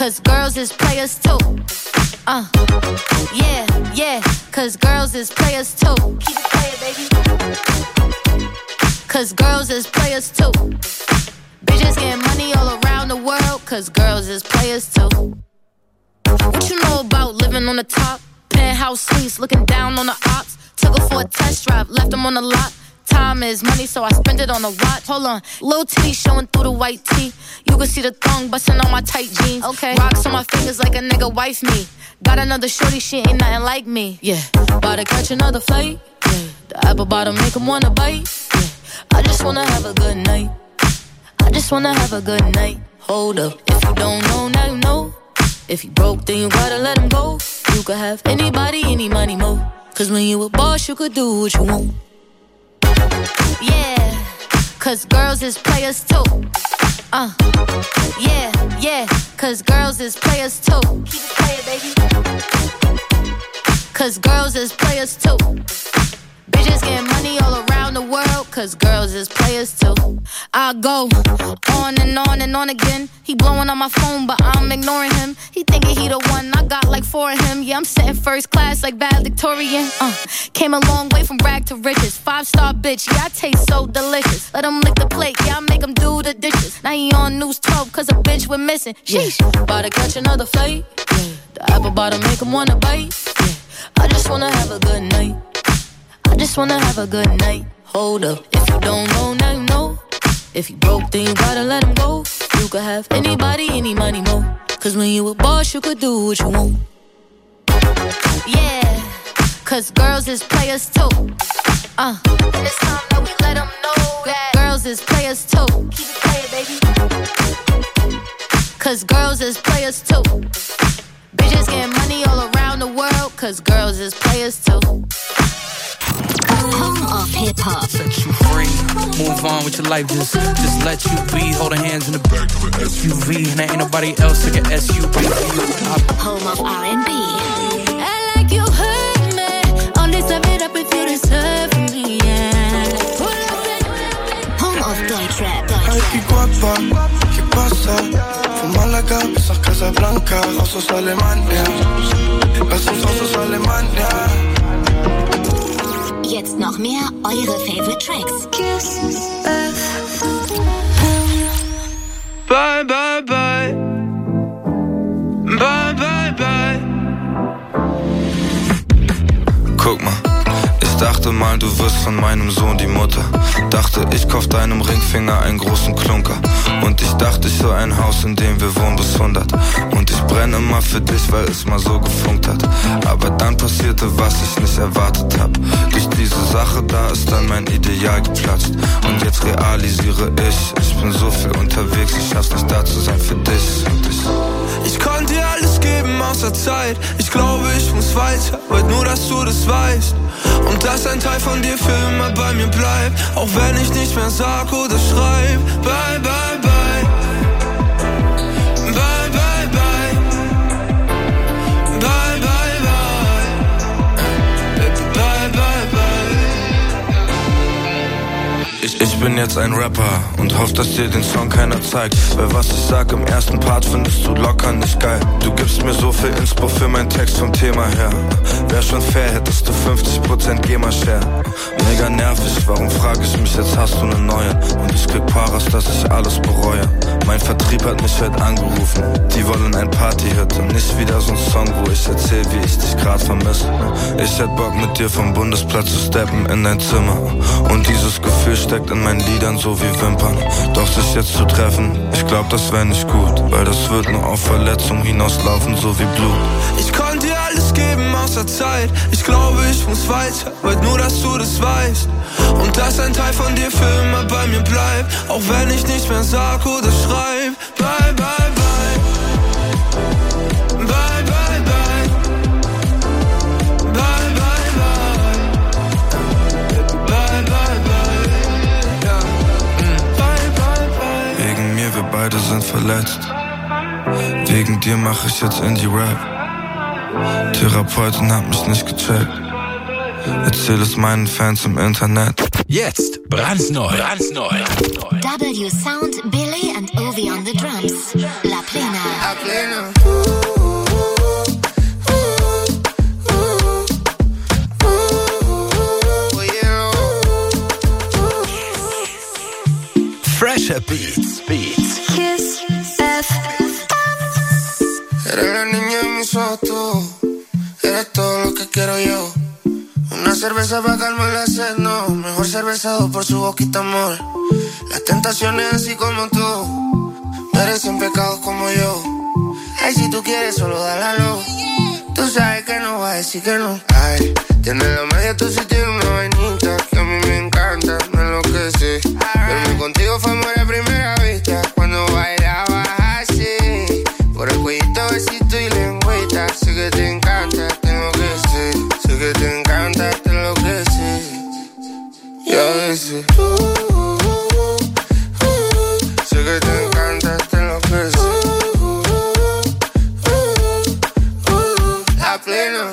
cause girls is players too. Yeah, yeah, cause girls is players too. Keep it playing, baby. Cause girls is players too. Bitches getting money all around the world, cause girls is players too. What you know about living on the top? Penthouse suites, looking down on the ops. Took her for a test drive, left them on the lot. Time is money, so I spend it on a watch. Hold on, little titty showing through the white tee. You can see the thong busting on my tight jeans. Okay, rocks on my fingers like a nigga wife me. Got another shorty, she ain't nothing like me. Yeah, about to catch another flight. Yeah, the apple bottom make him wanna bite. Yeah, I just wanna have a good night. I just wanna have a good night. Hold up, if you don't know, now you know. If you broke, then you gotta let him go. You could have anybody, any money, mo. Cause when you a boss, you could do what you want. Yeah, cause girls is players too. Yeah, yeah, cause girls is players too. Keep it playing, baby. Cause girls is players too. Bitches getting money all around the world, cause girls is players too. I go on and on again. He blowing on my phone, but I'm ignoring him. He thinking he the one, I got like 4 of him. Yeah, I'm sitting first class like valedictorian. Came a long way from rag to riches. 5-star bitch, yeah, I taste so delicious. Let him lick the plate, yeah, I make him do the dishes. Now he on News 12, cause a bitch went missing. Sheesh, about to catch another flight. Yeah, the apple bottom make him wanna bite. Yeah, I just wanna have a good night. I just wanna have a good night. Hold up, if you don't know, now you know. If you broke, then you gotta let him go. You could have anybody, any money, mo. Cause when you a boss, you could do what you want. Yeah, cause girls is players too. And it's time that we let them know that girls is players too. Keep it playing, baby. Cause girls is players too. Bitches getting money all around the world, cause girls is players too. Home of hip hop. Set you free. Move on with your life. Just let you be. Holding hands in the back of an SUV. And there ain't nobody else like an SUV. Home of R&B. I like you hurt me. Only serve it up if you deserve me. Yeah. Home of Deutschrap. Ay, qué guapa, ¿qué pasa? Fuma la cabeza a Casablanca. Osos Alemania. Besos Osos Alemania. Jetzt noch mehr eure Favorite Tracks. Bye, bye, bye. Bye, bye, bye. Guck mal, ich dachte mal, du wirst von meinem Sohn die Mutter. Dachte, ich kauf deinem Ringfinger einen großen Klunker. Und ich dachte, ich soll ein Haus, in dem wir wohnen bis 100. Und ich brenne immer für dich, weil es mal so gefunkt hat. Aber dann passierte, was ich nicht erwartet hab. Durch diese Sache, da ist dann mein Ideal geplatzt. Und jetzt realisiere ich bin so viel unterwegs, ich schaff's nicht da zu sein für dich und dich. Ich konnte dir alles geben außer Zeit. Ich glaube, ich muss weiter, wollt nur, dass du das weißt. Und dass ein Teil von dir für immer bei mir bleibt. Auch wenn ich nicht mehr sag oder schreib. Bye, bye, bye. Bye, bye, bye. Bye, bye, bye. Bye, bye, bye. Ich bin jetzt ein Rapper und hoff, dass dir den Song keiner zeigt. Weil was ich sag im ersten Part findest du locker nicht geil. Du gibst mir so viel Inspo für meinen Text vom Thema her. Wär schon fair, hättest du 50% GEMA-Share. Mega nervig, warum frag ich mich, jetzt hast du ne neue. Und ich krieg Paras, dass ich alles bereue. Mein Vertrieb hat mich heute angerufen. Die wollen ein Party-Hit und nicht wieder so ein Song, wo ich erzähl, wie ich dich grad vermisse. Ich hätt Bock mit dir vom Bundesplatz zu steppen in dein Zimmer. Und dieses Gefühl steckt in meinen Liedern so wie Wimpern. Doch sich jetzt zu treffen, ich glaub, das wär nicht gut. Weil das wird nur auf Verletzung hinauslaufen, so wie Blut. Ich konnte dir alles geben außer Zeit. Ich glaube, ich muss weiter, wollt nur, dass du das weißt. Und dass ein Teil von dir für immer bei mir bleibt. Auch wenn ich nicht mehr sag oder schreib. Bye, bye, bye. Bye, bye, bye. Bye, bye, bye. Bye, bye, bye. Ja. Bye, bye, bye. Wegen mir, wir beide sind verletzt. Wegen dir mach ich jetzt Indie-Rap. Therapeutin hat mich nicht gecheckt. Erzähl es meinen Fans im Internet. Jetzt brandneu. W Sound, Billy and Ovi on the drums. La Plena. La Plena. Fresher Beats. Kiss FM. Eres la niña de mis ojos, tú. Eres todo lo que quiero yo. Una cerveza para calmar la sed, no. Mejor cervezado por su boquita, amor. Las tentaciones así como tú merecen pecados como yo. Ay, si tú quieres, solo dale a luz. Tú sabes que no va a decir que no. Ay, tienes la media, tú sí tienes una vainita que a mí me encanta, me enloquece. Verme contigo fue amor a primera vista. Cuando bailabas así, por el cuellito, besito y lengüita. Sé que te encanta, tengo que ser. Sé que te encanta, te enloquece. Y a veces sé que te encanta, te enloquece. La Plena.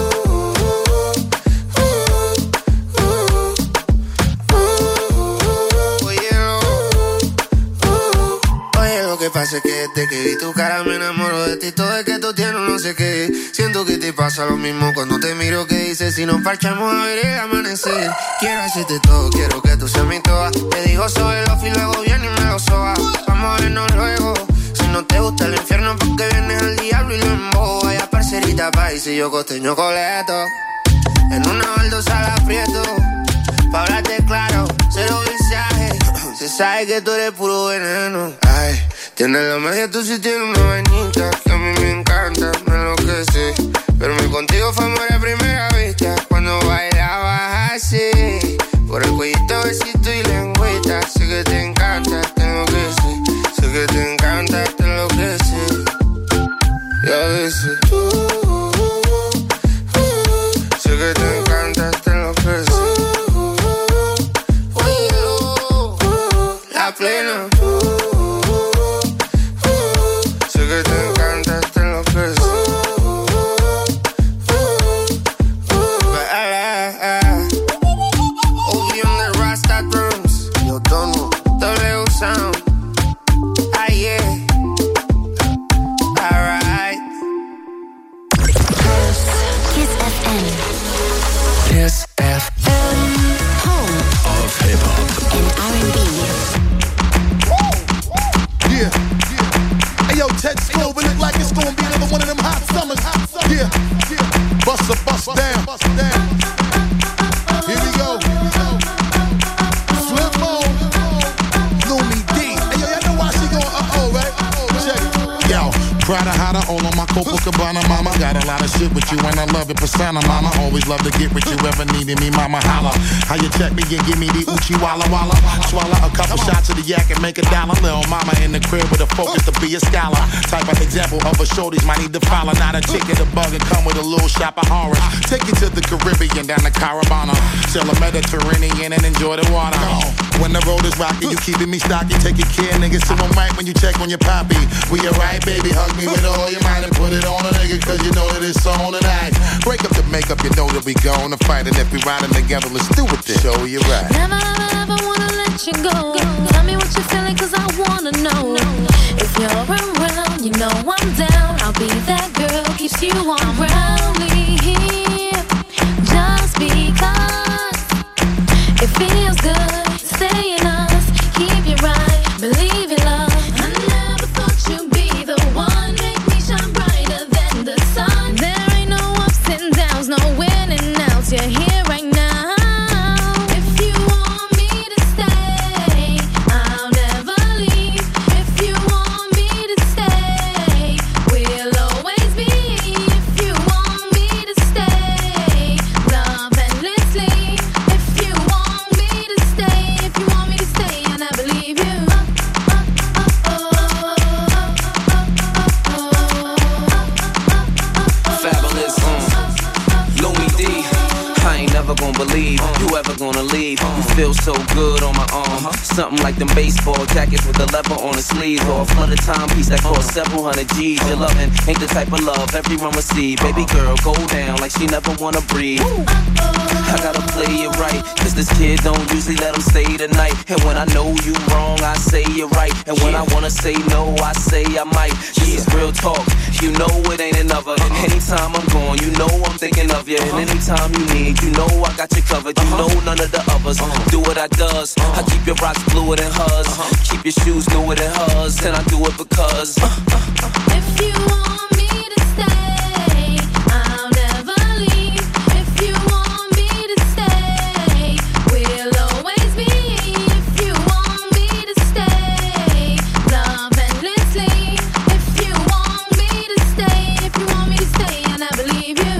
Oye, lo que pasa es que desde que vi tu cara me enamoro de ti. Todo es que tú tienes no sé qué. Siento que te pasa lo mismo cuando te miro. Que dices, si nos parchamos a ver el amanecer. Quiero hacerte todo, quiero que tú seas mi toa. Te digo sobre los y luego viene y me lo soba. Vamos a vernos luego. Si no te gusta el infierno, porque vienes al diablo y lo embobo. Vaya parcerita país y yo costeño coleto. En una baldosa la aprieto. Pa' hablarte claro, cero visaje. Se sabe que tú eres puro veneno. Ay, tienes la media, tú sí tienes una vainita que a mí me encanta, me enloquece. Verme contigo fue amor a primera vista. Cuando bailabas así, por el cuellito, besito y lengüita. Sé que te encanta, tengo que ser. Sé que te encanta, te enloquece. Y a veces sé que te encanta, te enloquece. La Plena. Sé que te encanta, te enloquece. Ovi on the Rasta drums. Yo tono, W Sound. Ah, yeah. Alright. Kiss FM. Kiss FM. Home Of Hip-Hop. and R&B. Yeah. Hey yo, Ted School, we look like it's gonna be another one of them hot summers. Yeah. Bust down. Here we go. Slim Mo, Lumi D. Hey yo, y'all know why she going right? Check it. Yo, Prada hotter, all on my Copacabana, mama. Got a lot of shit with you and I love it, persona, mama. Always love to get with you, ever needed me, mama, holla. How you check me and give me the Uchi Walla Walla. Swallow a couple shots of the yak and make a dollar. Little mama in the crib with a focus to be a scholar. Type of example of a shorties might need to follow. Not a chicken, a bug, and come with a little shop of horrors. Take you to the Caribbean, down to Carabana. Sail the Mediterranean and enjoy the water. When the road is rocky, you keeping me stocky. Taking care, niggas, so I'm right when you check on your poppy. We alright, baby, hug me with all your might and put it on a nigga, cause you know that it's on tonight. Break up the makeup, you know that we gonna fight. And if we riding together, let's do it then. Show you right. Never wanna let you go. Tell me what you're feeling, cause I wanna know. If you're around, you know I'm down. I'll be that girl, keeps you on rally here. Just because it feels good, stay in us, keep you right, believe in love. I never thought you'd be the one, make me shine brighter than the sun. There ain't no ups and downs, no winning outs, you're here right now. If you want me to stay, I'll never leave. If you want me to stay, we'll always be. If you want me to stay, love endlessly. If you want me to stay, and I believe you. Fabulous, Lumi D. I ain't never gonna believe you ever gonna leave. You feel so good on my arm. Something like them baseball jackets with the leather on the sleeves, or a flooded timepiece that cost several hundred G's. Your loving ain't the type of love everyone receive. Baby girl, go down like she never wanna breathe. I gotta play say it right. Cause this kid don't usually let him stay the night. And when I know you wrong, I say you're right. And when I wanna say no, I say I might. This is real talk, you know it ain't another. And anytime I'm gone, you know I'm thinking of you. And anytime you need, you know I got you covered. You know none of the others do what I does. I keep your rocks bluer than hers. Keep your shoes newer than hers. And I do it because if you want me to stay, I'll never leave. If you want me to stay, we'll always be. If you want me to stay, love endlessly. If you want me to stay, if you want me to stay, I never leave you.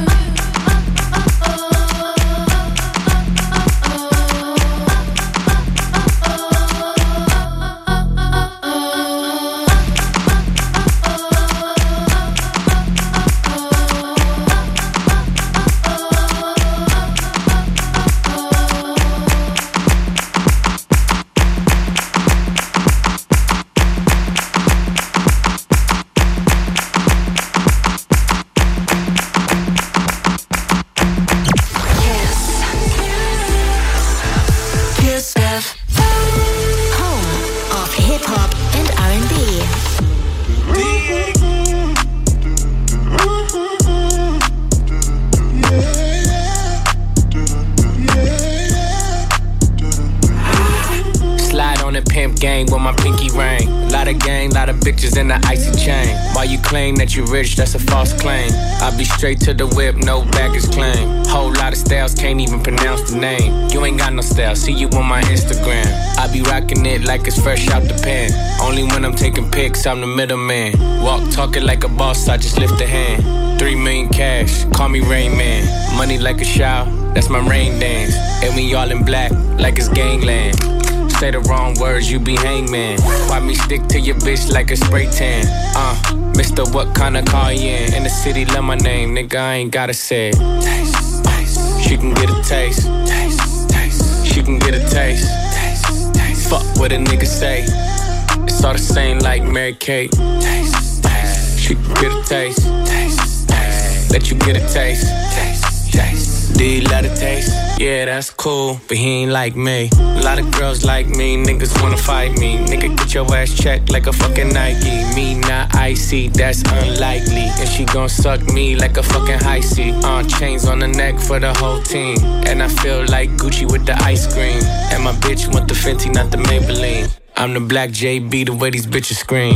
In the icy chain. While you claim that you rich, that's a false claim. I be straight to the whip, no baggage claim. Whole lot of styles, can't even pronounce the name. You ain't got no style, see you on my Instagram. I be rocking it like it's fresh out the pan. Only when I'm taking pics, I'm the middleman. Walk talking like a boss, I just lift a hand. 3 million cash, call me Rain Man. Money like a shower, that's my rain dance. And we all in black, like it's gangland. Say the wrong words, you be hangman. Why me stick to your bitch like a spray tan? Mister, what kind of car you in the city, love my name, nigga, I ain't gotta say it. Taste, taste. She can get a taste. Taste, taste. She can get a taste. Taste, taste. Fuck what a nigga say. It's all the same like Mary Kate. Taste, taste. She can get a taste. Taste, taste. Let you get a taste. Taste, taste. Do you love the taste? Yeah, that's cool, but he ain't like me. A lot of girls like me, niggas wanna fight me. Nigga, get your ass checked like a fucking Nike. Me not icy, that's unlikely. And she gon' suck me like a fucking high C. Chains on the neck for the whole team. And I feel like Gucci with the ice cream. And my bitch want the Fenty, not the Maybelline. I'm the black JB, the way these bitches scream.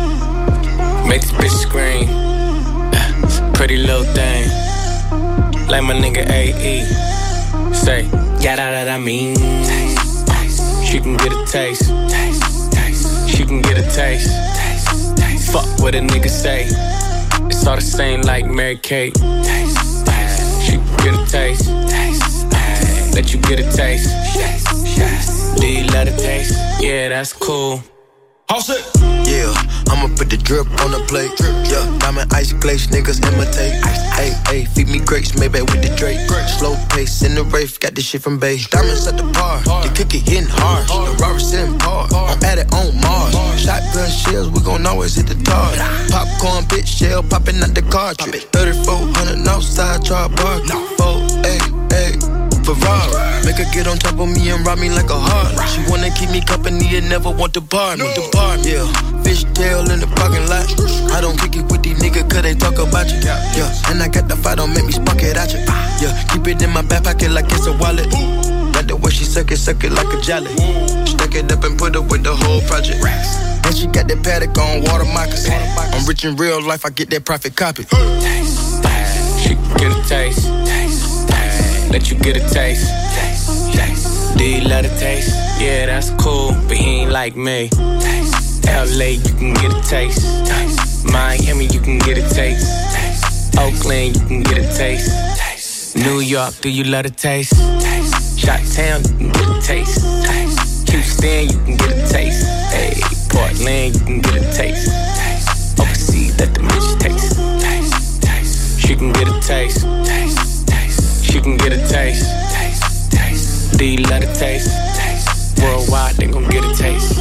Make this bitch scream. Pretty little thing. Like my nigga AE. Say, yada that I mean. Taste, taste. She can get a taste. Taste, taste. She can get a taste. Taste, taste. Fuck what a nigga say. It's all the same like Mary Kate. Taste, taste. She can get a taste. Taste, taste. Let you get a taste. Taste, taste. Do you love the taste? Yeah, that's cool. All set. Yeah, I'ma put the drip on the plate. Yeah, diamond ice glaze, niggas imitate. Hey, hey, feed me grapes, maybe with the Drake. Slow pace in the Wraith, got this shit from Bay. Diamonds at the bar, the cookie hitting hard. The Robert sitting hard, I'm at it on Mars. Shotgun shells, we gon' always hit the target. Popcorn, bitch, shell popping out the cartridge. 3400 outside, try park. 488. Ferrari. Make her get on top of me and rob me like a heart. She wanna keep me company and never want to bar me. Yeah, fishtail in the parking lot. I don't kick it with these niggas cause they talk about you. Yeah, and I got the fight, don't make me spark it at you. Yeah, keep it in my back pocket like it's a wallet. Like the way she suck it like a jelly. Stuck it up and put up with the whole project. And she got that paddock on water moccasins. I'm rich in real life, I get that profit copy. Taste, taste. She can get a taste. Taste, taste. Let you get a taste. Taste, taste. Do you love the taste? Yeah, that's cool, but he ain't like me. Taste, LA, you can get a taste. Taste. Miami, you can get a taste. Taste. Oakland, you can get a taste. Taste. New York, do you love the taste? Taste. Chi-town, you can get a taste. Taste. Houston, you can get a taste. Hey, Portland, you can get a taste. Taste. Overseas, let the bitch taste. Taste. Taste. She can get a taste. Taste. Taste. She can get a taste. Taste. Taste. Do you love the taste? Taste. Worldwide, they gon' get a taste.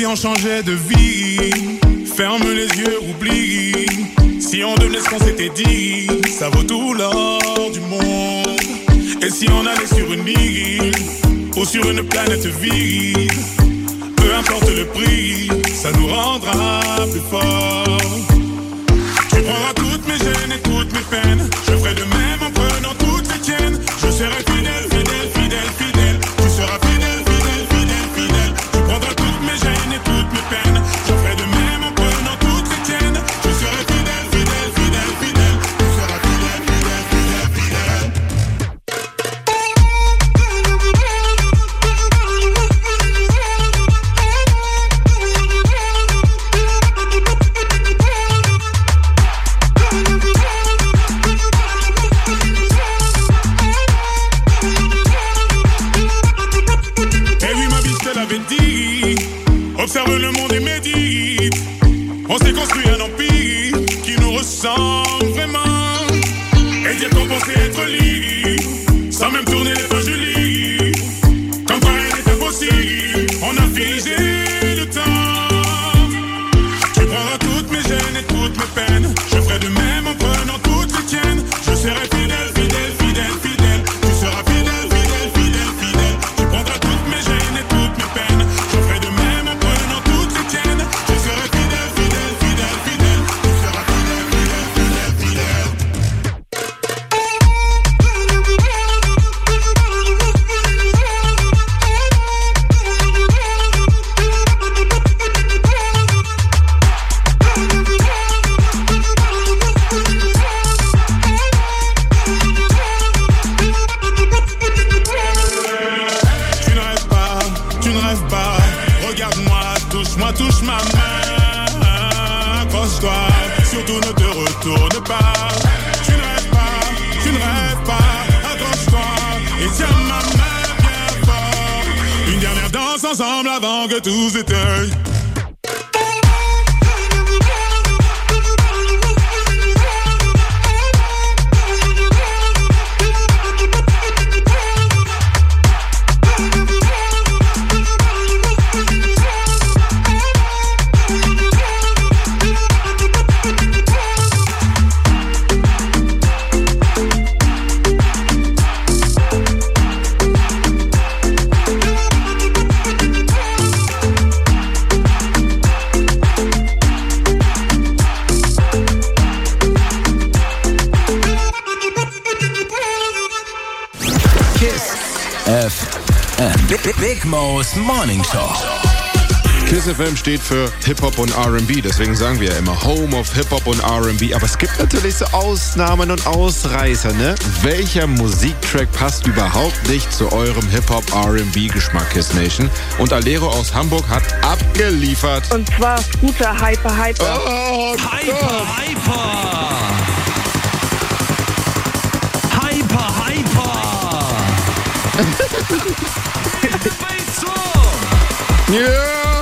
on changeait de vie? Ferme les yeux, oublie. Si on devenait ce qu'on s'était dit, ça vaut tout l'or du monde. Et si on allait sur une île ou sur une planète vide, peu importe le prix, ça nous rendra plus forts. Tu prendras toutes mes gênes et toutes mes peines. Je ferai de même en prenant toutes les tiennes. Je serai fidèle, fidèle, fidèle, fidèle. Tu seras fidèle, fidèle, fidèle, fidèle. Tu prendras toutes mes gênes et toutes mes peines. Je ferai de même en prenant toutes les tiennes. Je serai fidèle, fidèle, fidèle, fidèle. Tu seras fidèle, fidèle, fidèle, fidèle. Observe le monde et médite. On s'est construit un empire qui nous ressemble vraiment. Et dire qu'on pensait être libre, sans même tourner les feux Julie. Comme quoi rien n'est impossible, on a figé le temps. Tu prendras toutes mes gênes et toutes mes peines. Je ferai de même en prenant toutes les tiennes. Je serai fidèle, fidèle, fidèle, fidèle. Tu seras fidèle, fidèle, fidèle, fidèle. Tu prendras toutes mes gênes et toutes mes peines. Je ferai de même en prenant toutes les tiennes. Je serai fidèle, fidèle, fidèle, fidèle. Tu seras fidèle, fidèle, fidèle, fidèle. Touche ma main, accroche-toi, surtout ne te retourne pas. Tu ne rêves pas, accroche-toi et tiens ma main bien fort. Une dernière danse ensemble avant que tout s'éteigne. Big Mo's Morning Show. Kiss FM steht für Hip-Hop und R&B, deswegen sagen wir ja immer Home of Hip-Hop und R&B. Aber es gibt natürlich so Ausnahmen und Ausreißer, ne? Welcher Musiktrack passt überhaupt nicht zu eurem Hip-Hop-R&B-Geschmack, Kiss Nation? Und Alero aus Hamburg hat abgeliefert. Und zwar Scooter Hyper Hyper. Oh, Hyper Hyper! Hyper Hyper! Ja!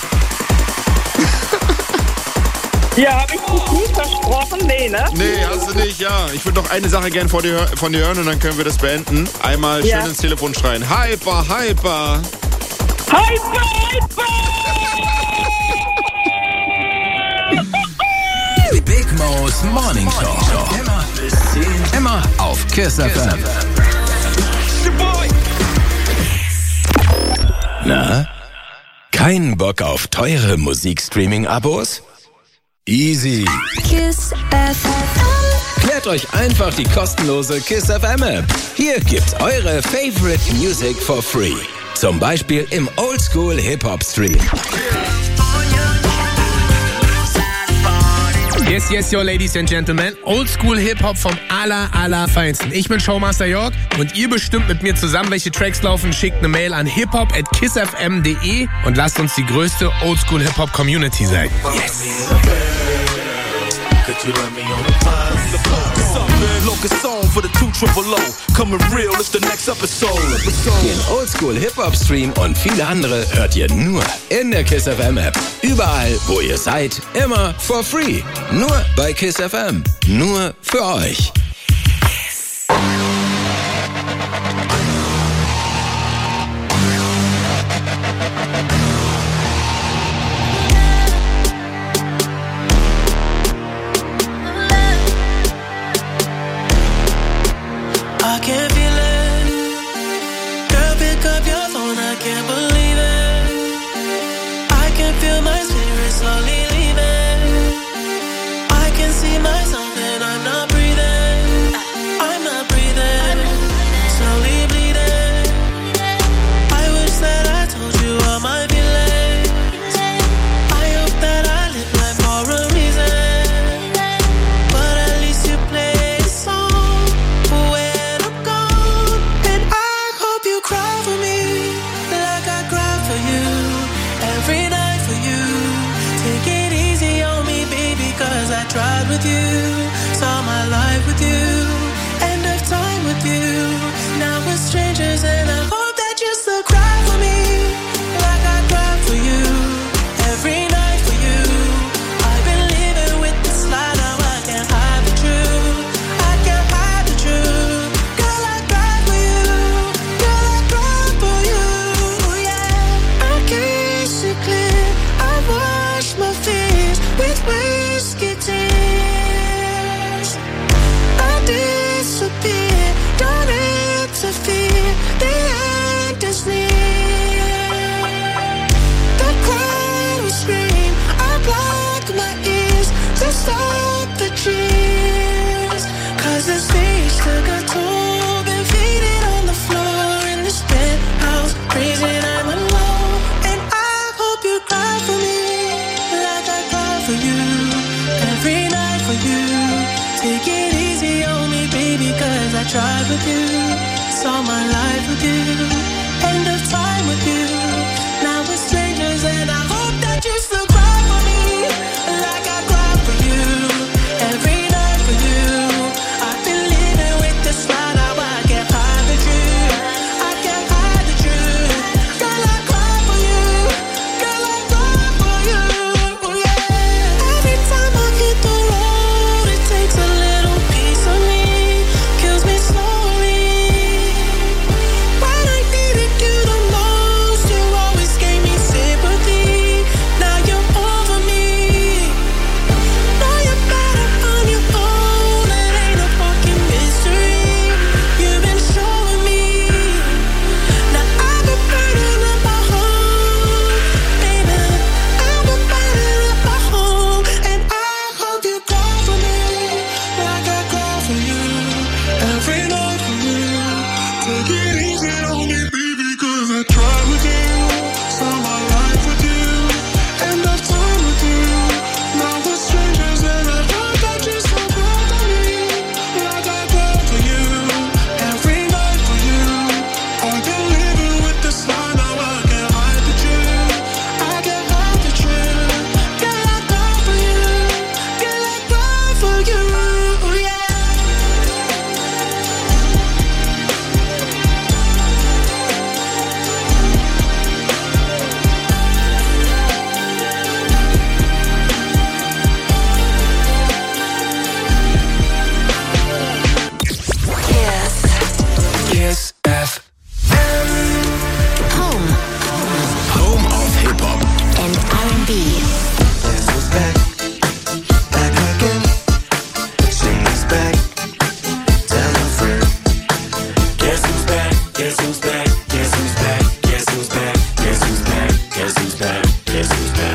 Ja, hab ich zu gut versprochen? Nee, ne? Nee, hast du nicht, ja. Ich würde noch eine Sache gern von dir hören und dann können wir das beenden. Einmal schön ins Telefon schreien. Hyper, Hyper! Hyper, Hyper! Big Mo's Morning Show. Immer bis 10. Immer auf Kiss FM. Na? Kein Bock auf teure Musikstreaming-Abos? Easy. Kiss FM. Klärt euch einfach die kostenlose Kiss FM App. Hier gibt's eure Favorite Music for free. Zum Beispiel im Oldschool Hip-Hop Stream. Yes, yo, ladies and gentlemen. Oldschool Hip-Hop vom allerfeinsten. Ich bin Showmaster York und ihr bestimmt mit mir zusammen, welche Tracks laufen. Schickt eine Mail an hiphop@kissfm.de und lasst uns die größte Oldschool Hip-Hop Community sein. Yes. Den Oldschool Hip-Hop Stream und viele andere hört ihr nur in der Kiss FM App. Überall, wo ihr seid, immer for free. Nur bei Kiss FM. Nur für euch. with you, saw my life with you, end of time with you. Now we're strangers and I hope that you still cry for me like I cry for you every night for you. I've been living with this lie, now I can't hide the truth. I can't hide the truth. Girl, I cry for you. Girl, I cry for you. Yeah, I kiss it clear. I wash my fears with whiskey tears. I disappear, don't interfere. The end is near. The crowd will scream. I block my ears to stop the cheers. 'Cause the stage took a toll. Been faded on the floor in this penthouse, freezing. I'm alone, and I hope you cry for me like I cry for you every night for you. Take it easy on me, baby, 'cause I tried with you, saw my life with you, end of time with you. Now we're strangers and I hope that you still cry for me like I cry for you every night for you. I've been living with this lie, now I can't hide the truth. I can't hide the truth. Girl, I cry for you. Girl, I cry for you. Yeah. Every time I hit the road, it takes a little piece of me, kills me slowly. When I needed you the most, you always gave me sympathy. Now you're over me. Now you're better on your own. It ain't a fucking mystery. You've been showing me. Now I've been burning up my home, baby. I've been burning up my home, and I hope you cry for me like I cry for you every night for you. Take it easy on me, baby, 'cause I tried with you, saw my life with you, end of time with you. Now we're strangers and I hope that you still cry for me like I cry for you every night for you. I've been living with this lie, now I can't hide the truth. I can't hide the truth. Girl, I cry for you. Girl, I cry for you. Yeah. Kiss FM. Home of Hip Hop and R&B. Guess who's back? Back again. Sing this back. Tell a friend. Guess who's back? Guess who's back? Guess who's back? Guess who's back? Guess who's back? Guess who's back? Guess who's back?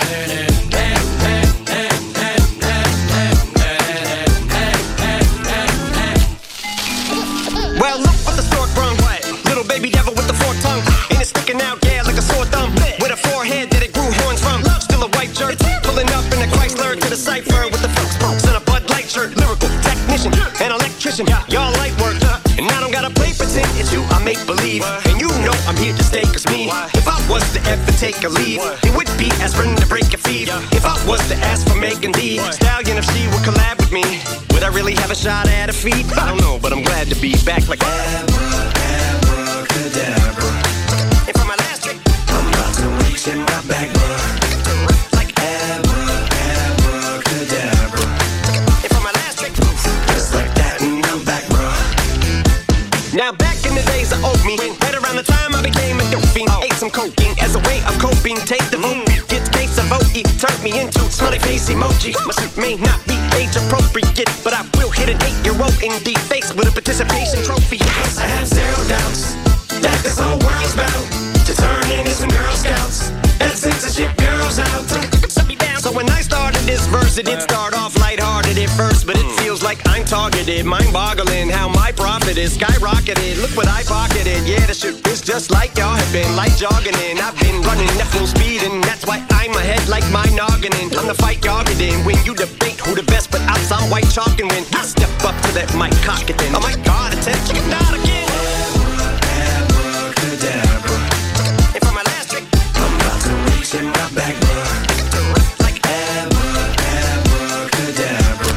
Well, look what the stork brung. Little baby devil with the forked tongue. And it's sticking out, yeah, like a sore thumb. With a forehead that it grew horns from. Still a white jerk. Pulling up in a Chrysler to the cypher with the folks pokes and a Bud Light shirt. Lyrical technician, an electrician. Y'all light work. And I don't gotta play pretend. It's you I make believe. And you know I'm here to stay, 'cause me, if I was to ever take a leave, it would be aspirin to break your feet. If I was to ask for Megan Thee Stallion, if she would collab with me, would I really have a shot at a feat? I don't know, but I'm glad to be back like abracadabra. And for my last trick, I'm about to reach in my back, bruh. Like abracadabra. And for my last trick, just like that, and I'm back, bruh. Now back in the days of old me, right around the time I became a dope fiend, ate some cocaine as a way of coping. Take the vote, get the case of OE, turned me into smiley face emoji. My suit may not be age appropriate, but I will hit an 8-year-old in the face with a participation trophy. Yes, I have zero doubts that this whole world's about to turn into some Girl Scouts and censorship girls out. So when I started this verse, it did start off lighthearted at first, but it feels like I'm targeted, mind-boggling how my profit is skyrocketed. Look what I pocketed, yeah, the shit is just like y'all have been, like jogging in. I've been running at full speed, and that's why I'm ahead like my noggin. I'm the fight y'all get in when you debate who the best, but I'm some white chalk, and when I step up to that mic, cock it then. Oh my God, attention, not again. Abracadabra. And for my last trick, I'm about to reach in my back, bruh. Like abracadabra.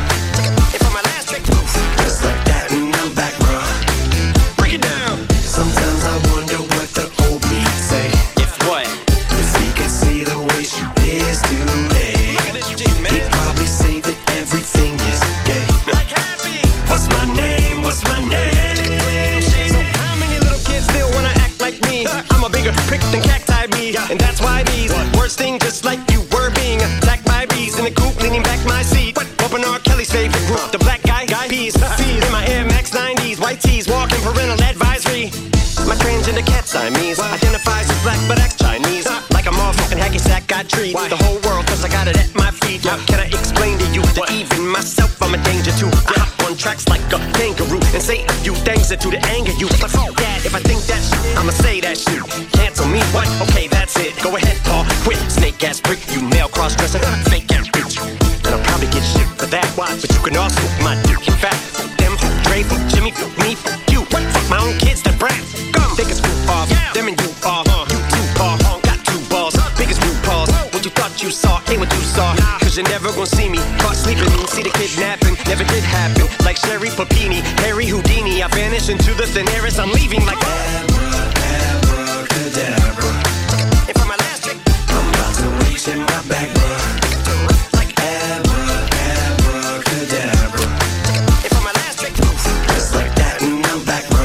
favorite group, the black guy, peas. In my Air Max 90s, white tees, walking parental advisory. My transgender cat Siamese identifies as black but acts Chinese. Like a motherfucking hacky sack, I treat the whole world cause I got it at my feet. How can I explain to you that even myself I'm a danger to? I hop on tracks like a kangaroo and say a few things that do to anger you. But fuck that, if I think that shit, I'ma say that shit. Cancel me, what? Okay, that's it. Go ahead, Paul, quit. Snake ass prick, you male cross-dresser, fake ass bitch. And I'll probably get shit for that, why? But you can also my dick. In fact, them, Dre, Jimmy, me, you. Fuck my own kids, the brat. Take a scoop off, them and you off. You too far, got two balls, biggest root balls. What you thought you saw ain't what you saw. Cause you're never gonna see me caught sleeping. See the kidnapping, never did happen. Like Sherry Papini, Harry Houdini. I vanish into the thin air as I'm leaving like abracadabra. And for my last trick, I'm about to reach in my back, bruh. Like abracadabra. And for my last trick, just like that and I'm back, bruh.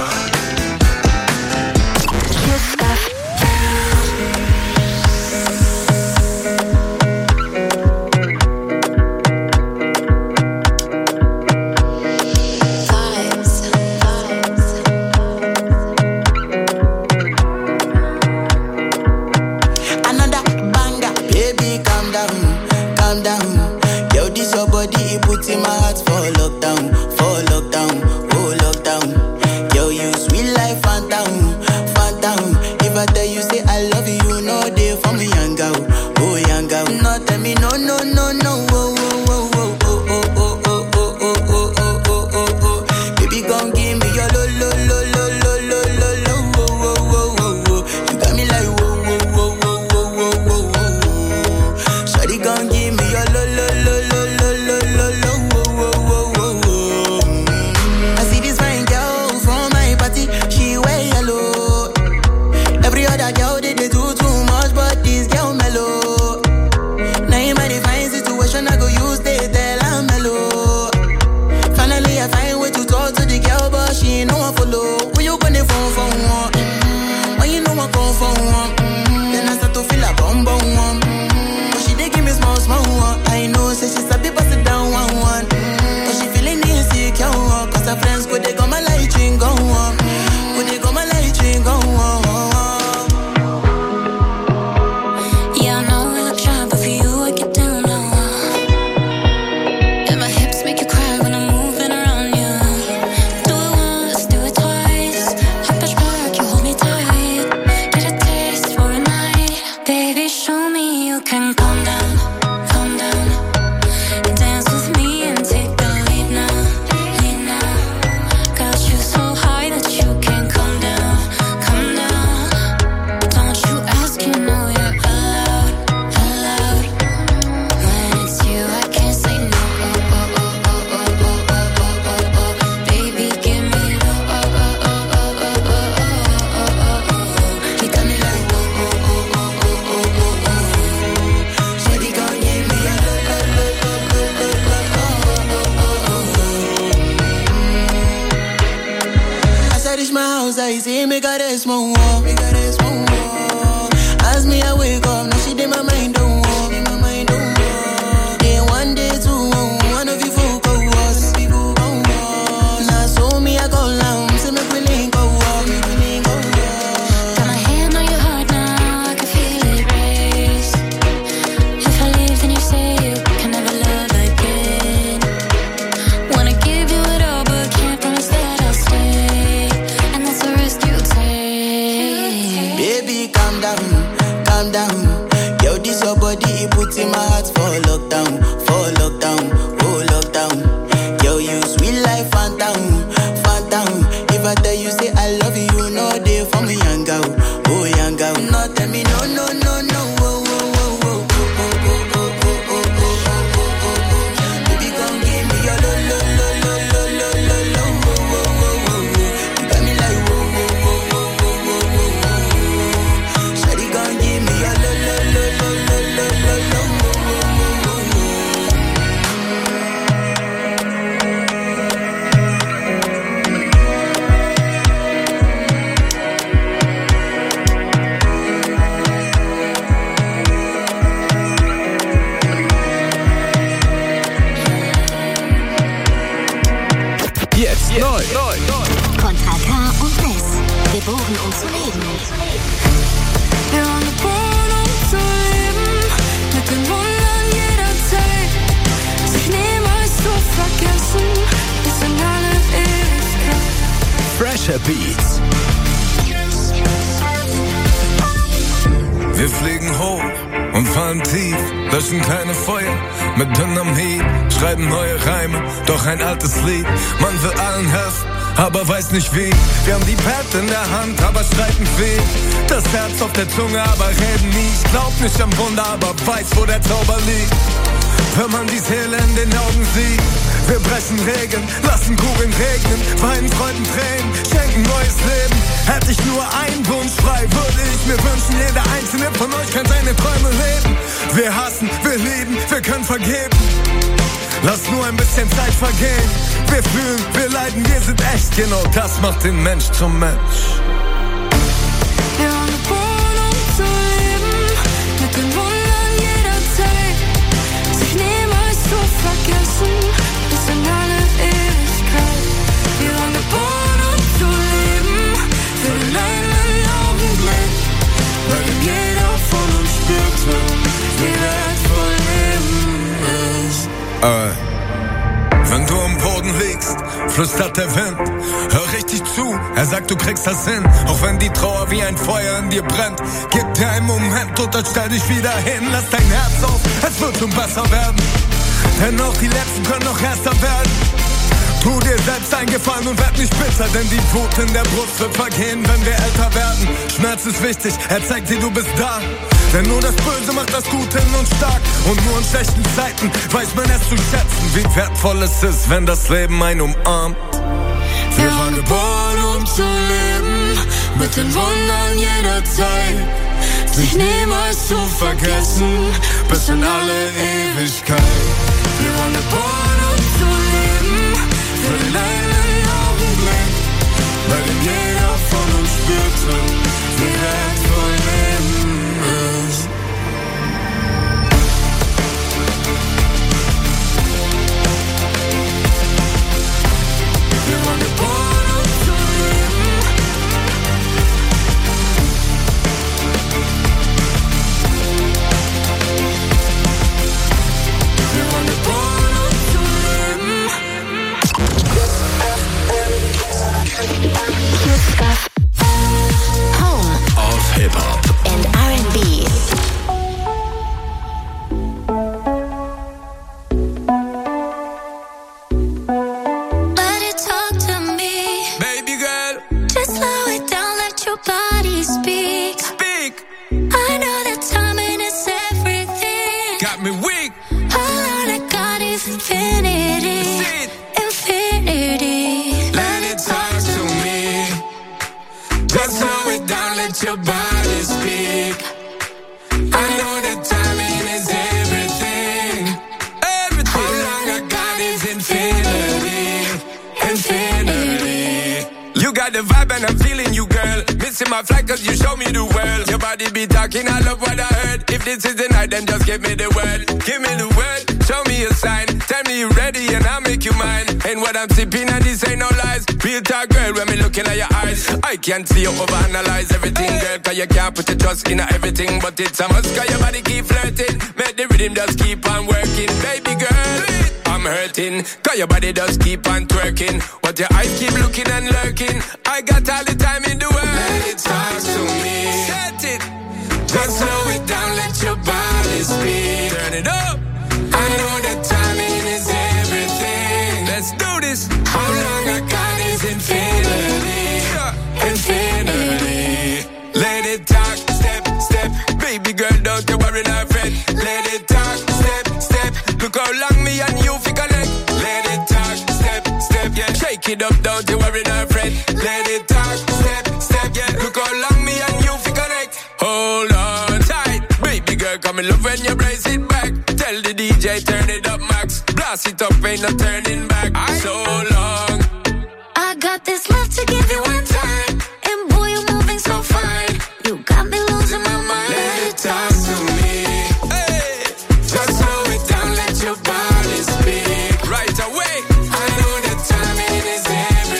In my heart for lockdown, oh lockdown. Yo, you sweet life, phantom, phantom. If I tell you say I love you, you know they for me, young girl, oh young girl. No tell me no, no, no, no, oh, oh, oh, oh, oh, oh, oh, oh, oh, oh, oh, oh, oh, oh, oh. Baby, gon' give me your lo, lo, lo, lo, lo, lo, lo, lo, oh, oh, oh, oh, oh. You got me like whoa, whoa, whoa, whoa, whoa, whoa, whoa, whoa. Shawty gon' give me your lo, lo, lo, lo, lo, lo, lo, lo. She wear yellow. Every other girl they do too much, but this girl mellow. Now in my divine situation, I go use they tell I'm mellow. Finally I find way to talk to the girl, but she ain't no one follow. When you gonna phone for one? When you know I call for one? Then I start to feel a bum bum one. But she dey give me small small one. I know say she's a bit busted down one. But she feeling insecure, cause her friends go they go my light ring go on. Yeah, I know we look shy, but for you I get down low. And my hips make you cry when I'm moving around you. Do it once, do it twice. I push back, you hold me tight. Get a taste for a night. Baby, show me you can calm down, calm down. Dance with me and take the lead now, lead now. Got you so high that you can't come down, come down. Don't you ask, you know you're allowed, allowed. When it's you, I can't say no. Oh, oh, oh, oh, oh, oh, oh, oh, oh, oh. Baby, give me the oh, oh, oh, oh, oh, oh, oh, oh, oh, oh. You got me like oh, oh, oh, oh, oh, oh, oh, oh. Shawty gon' give me a lo, lo, lo, lo, lo, lo, lo, oh, oh, oh, oh. As I reach my house, I see me got a small wall, me got a small wall. As me I wake up, now she did my mind don't walk, my mind don't walk. Day one, day two, one of you folk go was. Now so me I go down, so me willing go walk, me willing go walk. Got my hand on your heart now, I can feel it race. If I leave, then you say you can never love again. Wanna give you it all, but can't promise that I'll stay. And that's a risk you take. Baby, calm down, calm down. Yo, this your body, it puts in my heart for lockdown, oh lockdown. Yo, you sweet life, phantom, phantom. If I tell you say I love you, you know they for me, young girl, oh young girl. No, tell me no, no, no, no, oh, oh, oh, oh, oh, oh, oh, oh, oh, oh, oh, oh, oh. Baby, come give me your lo, lo, lo, lo, lo, lo, lo, lo, oh, oh, oh, oh, oh. You got me like whoa, whoa, whoa, whoa, whoa, whoa, whoa. Shawty gon' give me your lo, lo, lo, lo, lo, lo, lo, lo, oh, oh, oh, oh, oh. Contra K und Ness. Geboren, um zu leben. Wir waren geboren, um zu leben. Mit den Wundern jederzeit. Sich niemals zu vergessen. Bis in alle Ewigkeit. Fresher Beats. Wir fliegen hoch und fallen tief, löschen keine Feuer mit Dynamit, schreiben neue Reime, doch ein altes Lied. Man will allen helfen, aber weiß nicht wie. Wir haben die Pad in der Hand, aber streiten viel. Das Herz auf der Zunge, aber reden nie. Ich glaub nicht am Wunder, aber weiß, wo der Zauber liegt. Wenn man die Seele in den Augen sieht. Wir brechen Regeln, lassen Kugeln regnen, weinen Freuden Tränen, schenken neues Leben. Hätte ich nur einen Wunsch frei, würde ich mir wünschen, jeder einzelne von euch kann seine Träume leben. Wir hassen, wir lieben, wir können vergeben. Lass nur ein bisschen Zeit vergehen. Wir fühlen, wir leiden, wir sind echt. Genau das macht den Mensch zum Mensch. Wir waren geboren, um zu leben. Mit den Wundern jederzeit. Sich niemals zu vergessen. Bis in alle Ewigkeit. Wir waren geboren, um zu leben. Für den einen Augenblick. Weil jeder von uns spürte, wie wertvoll Leben ist. Wenn du am Boden liegst, flüstert der Wind. Hör richtig zu, er sagt, du kriegst das hin. Auch wenn die Trauer wie ein Feuer in dir brennt. Gib dir einen Moment und dann stell dich wieder hin. Lass dein Herz auf, es wird schon besser werden. Denn auch die Letzten können noch erster werden. Tu dir selbst einen Gefallen und werd nicht bitter, denn die Wut in der Brust wird vergehen, wenn wir älter werden. Schmerz ist wichtig, er zeigt dir, du bist da. Denn nur das Böse macht das Gute in uns stark. Und nur in schlechten Zeiten weiß man es zu schätzen, wie wertvoll es ist, wenn das Leben einen umarmt. Wir waren geboren, um zu leben, mit den Wundern jederzeit. Sich niemals zu vergessen, bis in alle Ewigkeit. Wir waren geboren, um zu leben, für den einen Augenblick, weil jeder von uns spürte, wie wertvoll Leben ist. Wir waren geboren, um zu leben. Wir waren geboren, um zu leben. Home of Hip-Hop and R&B. Let it talk to me, baby girl. just slow it down, let your body speak. Speak, I know that timing is everything. got me weak. All I got is infinity. Sit. Infinity. Let it talk to me. Just slow it down, let your body speak. I know that timing is everything. Everything. How long I got is infinity. Infinity. You got the vibe and I'm feeling you, girl. Missing my flight cause you show me the world. Your body be talking, I love what I heard. If this is the night, then just give me the word. Give me the word, show me a sign. Tell me you're ready and I'll make you mine. And what I'm sipping and this ain't no lies. Real talk, girl, when me looking at your eyes. I can't see you overanalyze everything, girl. Cause you can't put your trust in everything. But it's a must cause your body keep flirting. Make the rhythm just keep on working. Baby girl, I'm hurting. Cause your body just keep on twerking. But your eyes keep looking and lurking. I got all the time in the world. Let it talk to me. Set it. Just slow it down, let your body speak. Turn it up. I know that timing is everything. Let's do this. How long I got is infinity. Infinity. Let it talk, step, step. Baby girl, don't you worry, my friend. Let it talk, step, step. Look how long me and you fi connect. Let it talk, step, step. Yeah, shake it up, don't you worry, my friend. Let it talk, step, step. Yeah, look how long me and you fi connect. Hold on tight, baby girl, come in love when you brace it back. Tell the DJ turn it up, max. Blast it up, ain't no turning back. So long. I got this love to give you one time. And boy, you're moving so fine. You got me losing my mind. Let it talk to me. Hey, just slow it down, let your body speak. Right away. I know that timing is everything.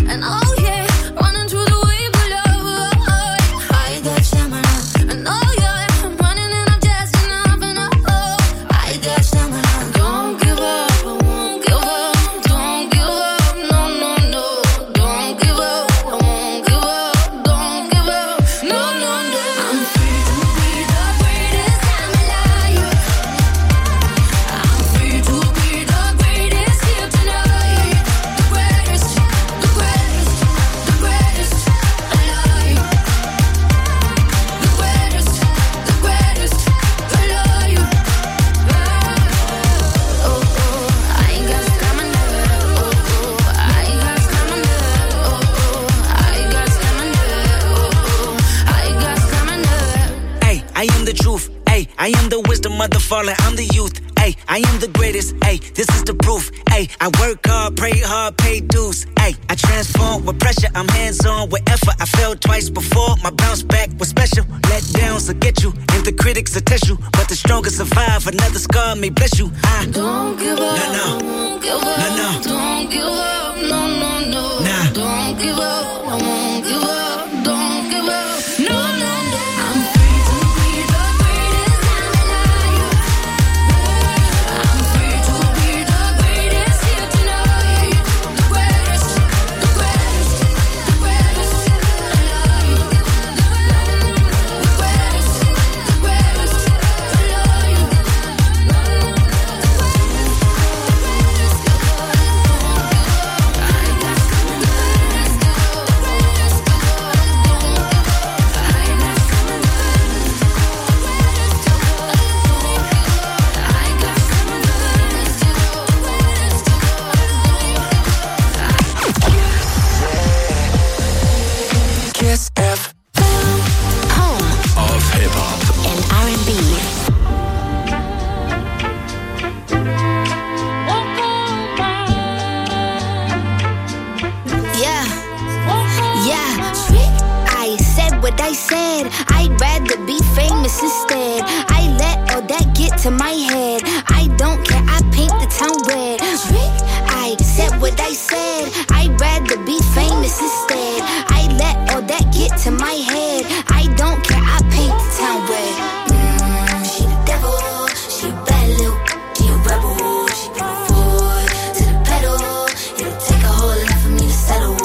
And oh yeah, running through the wave below. I got stamina. And oh yeah, I'm running and I'm just enough. And oh, I got stamina. Don't give up, I won't give up. Don't give up, no, no, no. Don't give up, I won't give up. Don't give up, no, no, no. I'm free to be the greatest I'm alive. I'm free to be the greatest here tonight. The greatest, the greatest, the greatest alive. The greatest, the greatest alive. Oh, oh, I ain't got stamina. Oh, oh, I ain't got stamina. Oh, oh, I got stamina. Oh, oh, I got stamina. Ay, I am the truth. Ay, I am the wisdom of the fallen. I'm the youth. Ay, I am the greatest. Ay, this is the proof. Ay, I work hard, pray hard, pay dues. Ay, I transform with pressure. I'm hands-on with effort. I failed twice before. My bounce back was special. Let downs will get you, and the critics will test you. But the strongest survive. Another scar may bless you. Don't give up, no, no. I won't give up. No, no. Don't give up, no, no, no. Nah. Don't give up, I won't give up. Don't give up, no, no, no. I'm free to be the greatest I'm alive. I'm free to be the greatest here tonight. The greatest, the greatest, the greatest alive. The greatest, the greatest alive. Kiss F. Home of Hip Hop and R&B. Yeah, yeah. I said what I said. I'd rather be famous instead. I let all that get to my head. I don't care, I paint the town red. I said what I said. I'd rather be famous instead. I let all that get to my head. I don't care, I paint the town red. She the devil, she a bad little, she a rebel. She put her foot to the pedal. It'll take a whole lot for me to settle.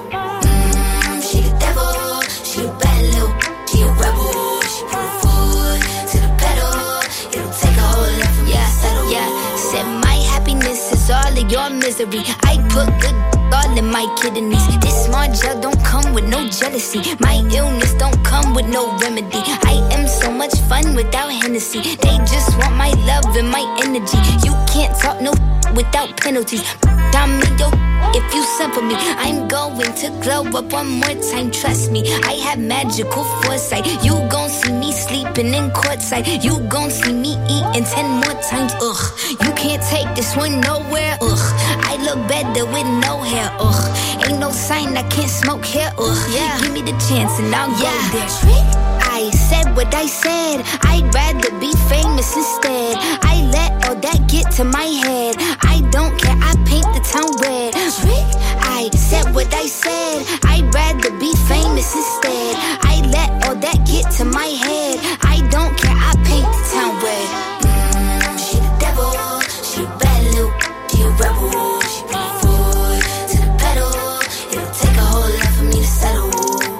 She the devil, she a bad little, she a rebel. She put her foot to the pedal. It'll take a whole lot for me to settle. Yeah, said my happiness is all of your misery. I put good all in my kidneys. This smart gel don't come with no jealousy. My illness don't come with no remedy. I am so much fun without Hennessy. They just want my love and my energy. You can't talk no without penalties. I'm yo, if you send for me, I'm going to glow up one more time. Trust me, I have magical foresight. You gon' see me sleeping in courtside. You gon' see me eating 10 more times. Ugh, you can't take this one nowhere. Ugh, I look better with no hair. Ugh, ain't no sign I can't smoke here. Ugh, yeah, give me the chance and I'll go there. I said what I said. I'd rather be famous instead. I let all that get to my head. I don't care, I paint the town red. I said what I said. I'd rather be famous instead. I let all that get to my head. I don't care, I paint the town red. She the devil, she a bad little, she a rebel. She put her foot to the pedal. It'll take a whole lot for me to settle.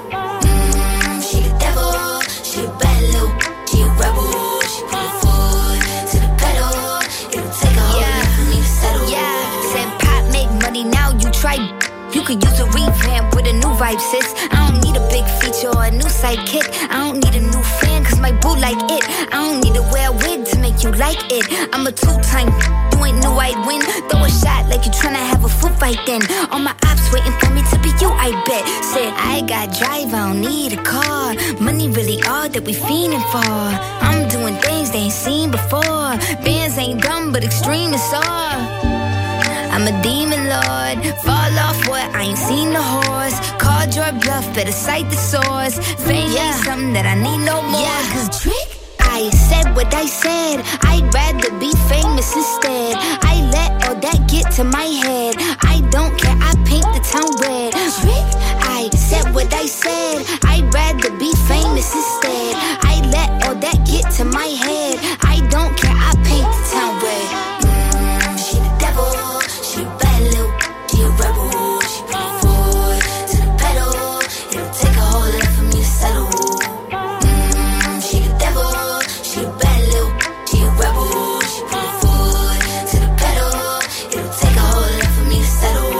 She the devil, she a bad little, she a rebel. She put her foot to the pedal. It'll take a whole lot for me to settle. Yeah, said pop make money, now you try. You could use a revamp with a new vibe, sis. I don't need a big feature or a new sidekick. I don't need a new fan, cause my boo like it. I don't need to wear a wig to make you like it. I'm a two-time, you ain't knew I'd win. Throw a shot like you tryna have a foot fight then. All my ops waiting for me to be you, I bet. Said, I got drive, I don't need a car. Money really all that we fiending for. I'm doing things they ain't seen before. Bands ain't dumb, but extreme is all. I'm a demon lord, fall off what, I ain't seen the horse. Called your bluff, better cite the source. Fame ain't something that I need no more. Yeah, cause trick, I said what I said. I'd rather be famous instead. I let all that get to my head. I don't care, I paint the town red. I said what I said. I'd rather be famous instead. I let all that get to my head. I don't care, I paint the town red. She the devil, she a bad little, she a rebel. She put her foot to the pedal. It'll take a whole lot for me to settle. She the devil, she a bad little, she a rebel. She put her foot to the pedal. It'll take a whole lot for me to settle.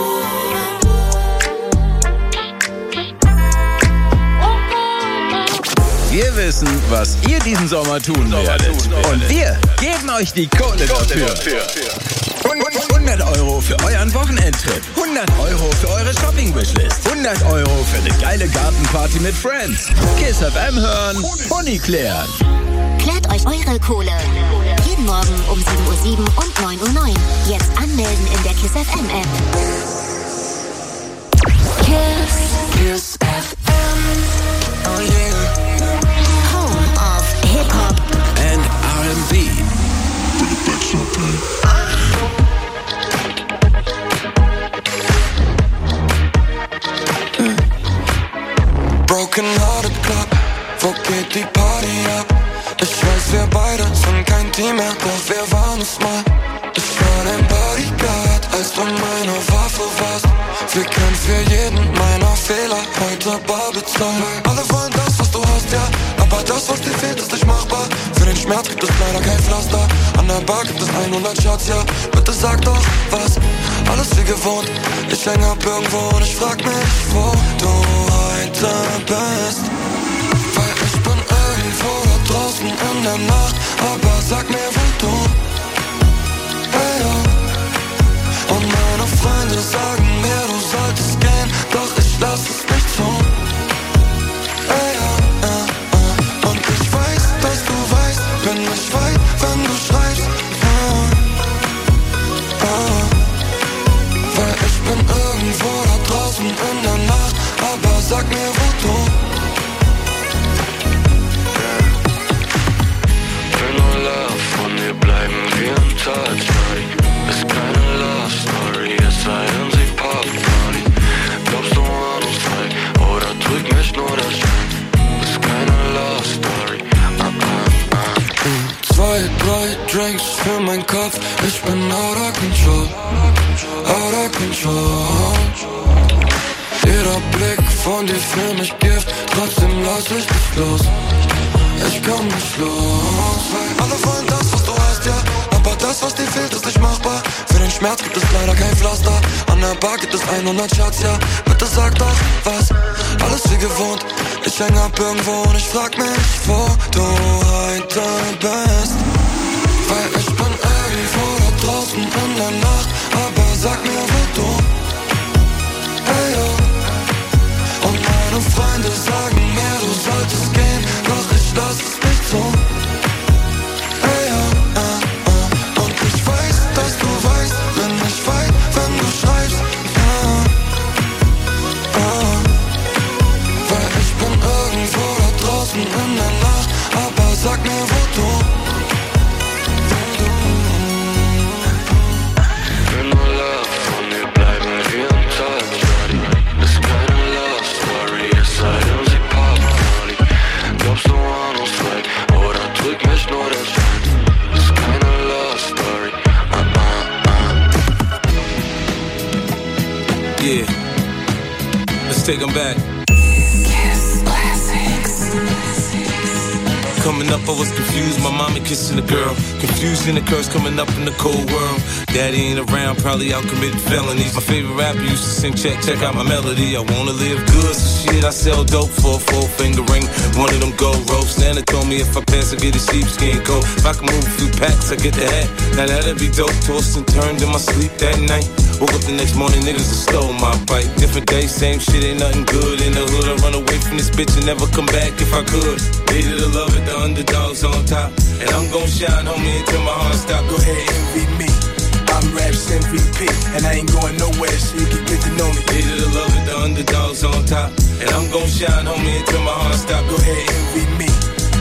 Wir wissen, was ihr diesen Sommer tun werdet. Und wir geben euch die Kohle dafür. 100 Euro für euren Wochenendtrip. 100 Euro für eure Shopping-Wishlist. 100 Euro für eine geile Gartenparty mit Friends. Kiss FM hören, Honig klären. Klärt euch eure Kohle. Jeden Morgen um 7:07 und 9:09. Jetzt anmelden in der Kiss FM App. Kiss FM. Oh yeah. Home of Hip-Hop and R&B. Broken Hearted Club, wo geht die Party ab? Ich weiß, wir beide sind kein Team mehr, doch wir waren es mal. Ich war dein Bodyguard, als du meine Waffe warst. Wir können für jeden meiner Fehler heute bar bezahlen. Alle wollen das, was du hast, ja, aber das, was dir fehlt, ist nicht machbar. Für den Schmerz gibt es leider kein Pflaster. An der Bar gibt es 100 Shots, ja, bitte sag doch was. Alles wie gewohnt, ich häng ab irgendwo und ich frag mich, wo du heute bist. Weil ich bin irgendwo da draußen in der Nacht, aber sag mir, wo du. Hey, ja. Und meine Freunde sagen mir, du solltest gehen, doch ich lass es nicht zu. Hey, ja. Und ich weiß, dass du weißt, bin ich weit, wenn du schreibst. Weil ich bin irgendwo da draußen in der Nacht, aber sag mir, wo du. Bin nur Love, von dir bleiben wir im Touch, Shawty. Ist keine Love Story, es sei denn sie Pop Party. Glaubst du an uns zwei, oder trügt mich nur der Schein? Ist keine Love Story, 2, 3 Drinks für meinen Kopf, ich bin out of control. Out of control. Jeder Blick von dir für mich Gift, trotzdem lass ich dich los. Ich komm nicht los. Alle wollen das, was du hast, ja, aber das, was dir fehlt, ist nicht machbar. Für den Schmerz gibt es leider kein Pflaster. An der Bar gibt es 100 Shots, ja, bitte sag doch was. Alles wie gewohnt, ich häng ab irgendwo und ich frag mich, wo du heute bist. Weil ich bin irgendwo da draußen in der Nacht, aber sag mir, wo du. Hey, yo. Und meine Freunde sagen mir, du solltest gehen, doch ich lass es nicht zu. Hey, yo. Und ich weiß, dass du weißt, bin ich weit, wenn du schreibst. Weil ich bin irgendwo da draußen in der Nacht, aber sag mir, wo du. Yeah, let's take them back. Kiss Classics. Coming up, I was confused. My mama kissing a girl. Confusion occurs coming up in the cold world. Daddy ain't around, probably out committing felonies. My favorite rapper used to sing, check out my melody. I wanna live good, so shit, I sell dope for a 4-finger ring. One of them gold ropes. Nana told me if I pass, I get a sheepskin coat. If I can move a few packs, I get the hat. Now that'd be dope. Tossed and turned in my sleep that night. Woke up the next morning, niggas have stole my bike. Different day, same shit, ain't nothing good. In the hood, I run away from this bitch and never come back if I could. Hated to love it, the underdogs on top. And I'm gon' shine, homie, until my heart stop. Go ahead, envy me. I'm Raps MVP, and I ain't going nowhere, so you can get to know me. Hated to love it, the underdogs on top. And I'm gon' shine, homie, until my heart stop. Go ahead, envy me. I'm Raps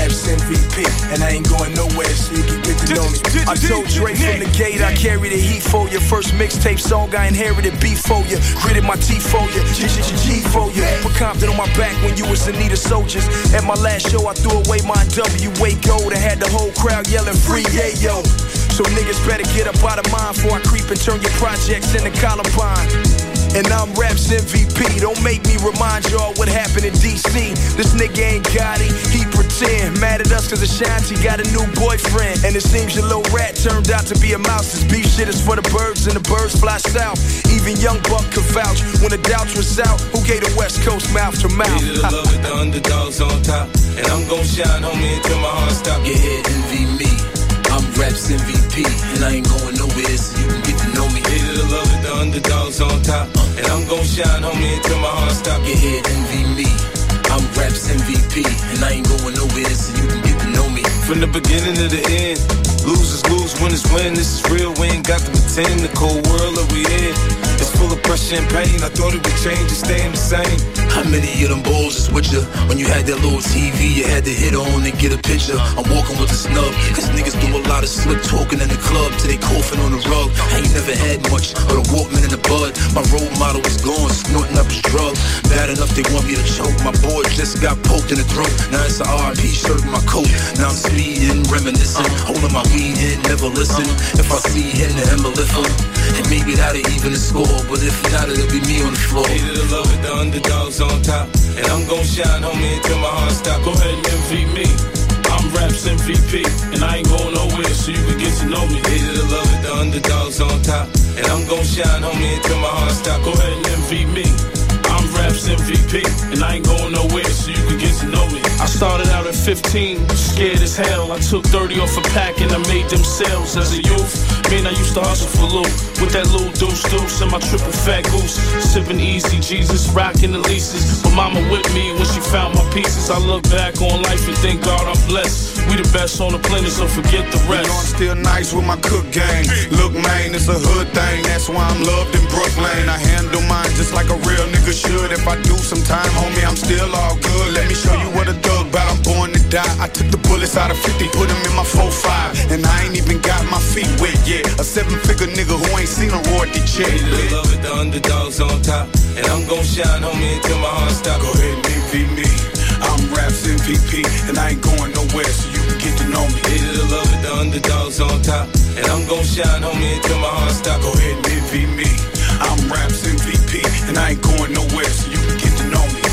Raps MVP, and I ain't going nowhere, so you can get to know me. I told Dre from the gate, I carry the heat for you. First mixtape song, I inherited beef for you. Gritted my teeth for you, G for you. Put Compton on my back when you was in need of soldiers. At my last show, I threw away my WA gold and had the whole crowd yelling free yayo. So niggas better get up out of mine before I creep and turn your projects into Columbine. And I'm Raps MVP, don't make me remind y'all what happened in D.C. This nigga ain't got it, he pretend. Mad at us cause Ashanti got a new boyfriend. And it seems your little rat turned out to be a mouse. This beef shit is for the birds and the birds fly south. Even Young Buck could vouch when the doubts was out. Who gave the West Coast mouth to mouth? Hated to love it, the underdogs on top. And I'm gon' shine, homie, until my heart stop. Get here, envy me. I'm Raps MVP, and I ain't going nowhere, so you can get to know me. Hated to love it, the underdogs on top. And I'm gon' shine, homie, until my heart stop. Get here, envy me. I'm Raps MVP, and I ain't going nowhere, so you can get to know me. From the beginning to the end, losers lose, winners win. This is real, we ain't got to pretend. The cold world that we in, it's full of pressure and pain. I thought it would change, it's staying the same. How many of them balls is with you? When you had that little TV, you had to hit on and get a picture. I'm walking with a snub, cause niggas do a lot of slick talking in the club till they coughing on the rug. I ain't never had much, but a Walkman in the bud. My role model was gone, snorting up his drug. Bad enough they want me to choke. My boy just got poked in the throat. Now it's a RIP shirt in my coat. Now I'm speeding, reminiscing, holding my weed in, never listen. If I see him, then I'ma lift him. And maybe that'll even the score, but if not, it'll be me on the floor. Hated to love it, the underdogs on top. And I'm gon' shine, homie, until my heart stop. Go ahead and envy me. I'm Raps MVP, and I ain't going nowhere, so you can get to know me. Hated to love it, the underdogs on top. And I'm gon' shine, homie, until my heart stop. Go ahead and envy me. I'm Raps MVP, and I ain't going nowhere, so you can get to know me. I started out at 15, scared as hell. I took 30 off a pack and I made them sales as a youth. Man, I used to hustle for loot with that little deuce and my triple fat goose. Sipping easy, Jesus, rocking the leases. But mama with me when she found my pieces. I look back on life and thank God I'm blessed. We the best on the planet, so forget the rest. You know I'm still nice with my cook game. Look, man, it's a hood thing. That's why I'm loved in Brooklyn. I handle mine just like a real nigga should. If I do some time, homie, I'm still all good. Let me show you what a thug bout. I'm born to die. I took the bullets out of 50, put them in my 4-5. And I ain't even got my feet wet yet. A 7-figure nigga who ain't seen a royalty check. Hated to love it, the underdogs on top. And I'm gon' shine, homie, until my heart stop. Go ahead and envy me. I'm Raps MVP, and I ain't going nowhere, so you can get to know me. Hated to love it, the underdogs on top. And I'm gon' shine, homie, until my heart stop. Go ahead and envy me. I'm Raps MVP, and I ain't going nowhere, so you can get to know me.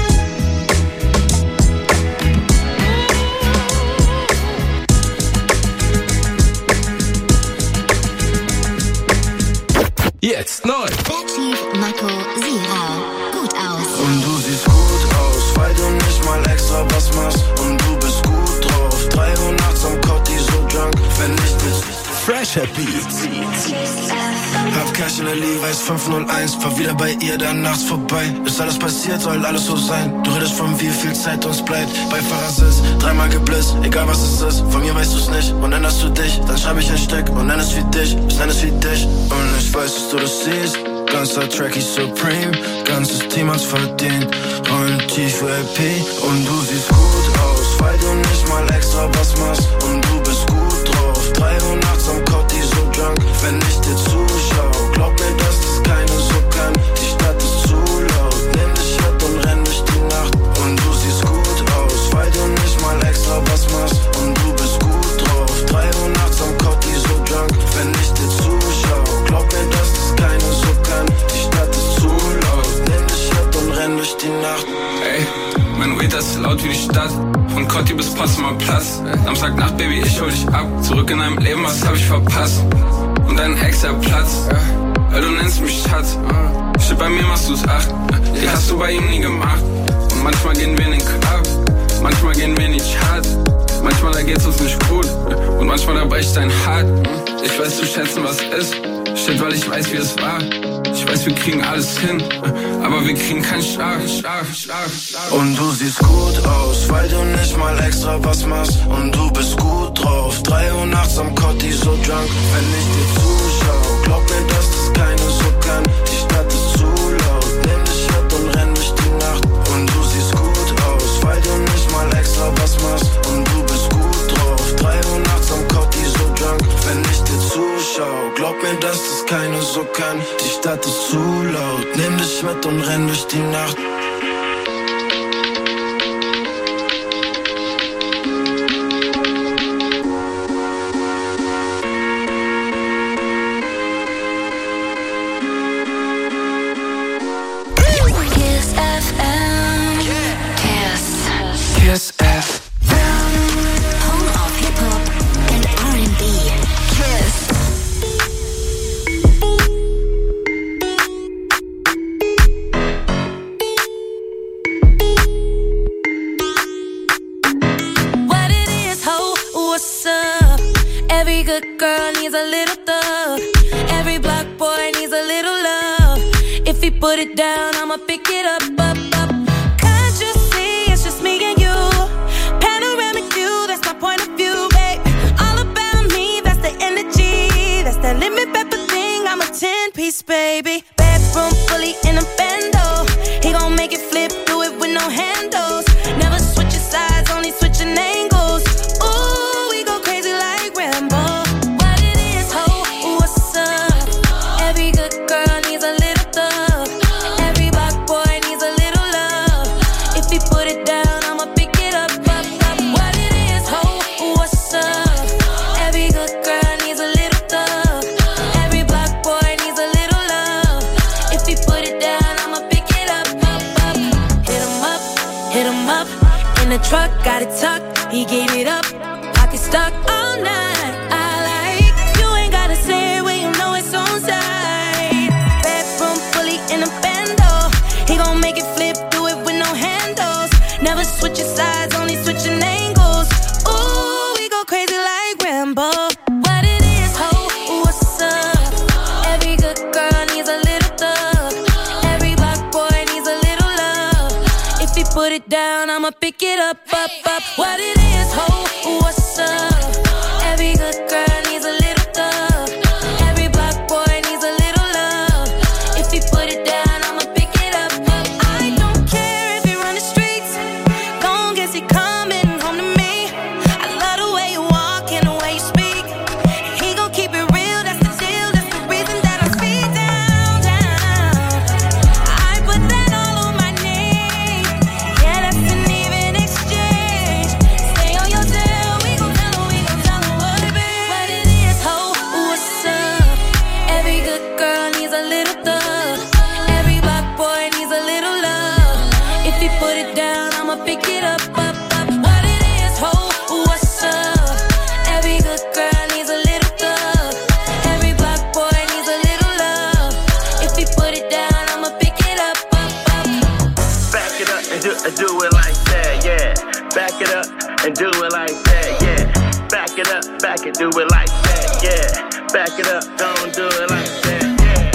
Jetzt neu. Chief Marco Sira. Gut aus. Und du siehst gut aus, weil du nicht mal extra was machst. Und du bist gut drauf. 3 Uhr nachts am Cotti so drunk, wenn ich dich. Fresher Beats. Hab Cash in der Levi's 501, fahr wieder bei ihr dann nachts vorbei. Ist alles passiert, soll alles so sein. Du redest von wie viel Zeit uns bleibt. Beifahrersitz, 3-mal geblitzt, egal was es ist. Von mir weißt du's nicht und änderst du dich. Dann schreib ich ein Stück und nenn es wie dich. Ich nenn es wie dich und ich weiß, dass du das siehst. Ganzer Track ist Supreme, ganzes Team hat's verdient. Rollen tief für LP und du siehst gut aus, weil du nicht mal extra was machst. Und du bist gut drauf, 3 Uhr nachts am Cotti so drunk, wenn ich dir zuschau. Glaub mir, dass das keine so kann, die Stadt ist zu laut. Nimm dich mit und renn durch die Nacht. Und du siehst gut aus, weil du nicht mal extra was machst. Und du bist gut drauf, 3 Uhr nachts am Cotti so drunk, wenn ich dir zuschau. Glaub mir, dass das keine so kann, die Stadt ist zu laut. Nimm dich mit und renn durch die Nacht. Ey, mein Weed ist laut wie die Stadt. Von Cotti bis Potsdamer Platz. Samstagnacht, Baby, ich hol dich ab. Zurück in deinem Leben, was hab ich verpasst? Und dein Ex, der Platz. Weil du nennst mich Schatz. Shit, bei mir machst du's 8. Die hast du bei ihm nie gemacht. Und manchmal gehen wir in den Club. Manchmal gehen wir nicht hart. Manchmal da geht's uns nicht gut. Und manchmal da bricht dein Hart. Ich weiß zu schätzen, was ist. Shit, weil ich weiß, wie es war. Ich weiß, wir kriegen alles hin, aber wir kriegen keinen Schlaf. Und du siehst gut aus, weil du nicht mal extra was machst. Und du bist gut drauf, 3 Uhr nachts am Cotti so drunk, wenn ich dir zuschau. Glaub mir, dass das keine so kann, die Stadt ist zu laut. Nimm dich mit und renn durch die Nacht. Und du siehst gut aus, weil du nicht mal extra was machst. Und zu laut. Nimm dich mit und renn durch die Nacht. Kiss FM. Home of Hip-Hop and R&B. Kiss. What it is, ho, what's up? Every good girl needs a little thug. Every block boy needs a little love. If he put it down, I'ma pick it up, up, up. Can't you see it's just me and you? Panoramic view, that's my point of view, babe. All about me, that's the energy. That's that lemon pepper thing, I'm a 10-piece, baby. Bedroom fully in a bando. He gon' make it flip, do it with no handles. Never switching sides, only switching angles. Ooh, we go crazy like Rambo. What it is, ho, what's up? Every good girl needs a little thug. Every black boy needs a little love. If he put it down, I'ma pick it up, up, up. What it is, ho, what's up? Every good girl needs a little thug. Every black boy needs a little love. If he put it down, I'ma pick it up, up, up. Hit him up, in the truck, got it tucked. He gave it up, pocket stuck all night. I like, you ain't gotta say it when you know it's on side. Bedroom fully in a bando. He gon' make it flip, do it with no handles. Never switching sides, only switching angles. Ooh, we go crazy like Rambo. What it is, ho, what's up? Every good girl needs a little thug. Every black boy needs a little love. If he put it down, I'ma pick it up, up, up. What it is, ho, what's up? Every good girl needs a little thug. Every black boy needs a little love. If he put it down, I'ma pick it up, up. I don't care if he run the streets. Gon' guess he coming home to me. I love the way you walk and the way you speak. He gon' keep it real, that's the deal. That's the reason that I speed down, down. I put that all on my name. Yeah, that's an even exchange. Stay on your tail, we gon' tell him what it be. What it is, ho, what's up? Every good girl needs a little thug. Every black boy needs a little love. If he put it down, I'ma pick it up, up, up. What it is, ho, what's up? Every good girl needs a little thug. Every black boy needs a little love. If he put it down, I'ma pick it up, up, up. Back it up and do it like that, yeah. Back it up and do it like that, yeah. Back it up, back it, do it like that, yeah. Back it up, don't do it like that, yeah.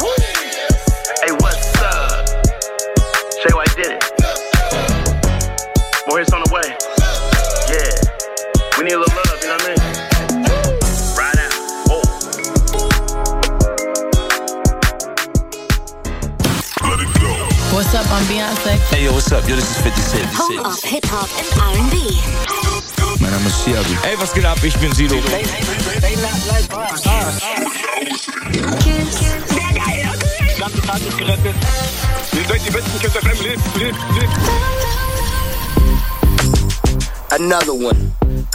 Hey, what's up? Say I did it. More hits on the way. Yeah. We need a little love, you know what I mean? Right out. Oh. What's up, I'm Beyonce. Hey yo, what's up? Yo, this is 50 Cent. Home of Hip-Hop and R&B. Mein Name ist Siabi. Ey, was geht ab? Ich bin Sido. Ganze Tag ist gerettet. Ihr seid die besten Kids FM. Lebt. Another one.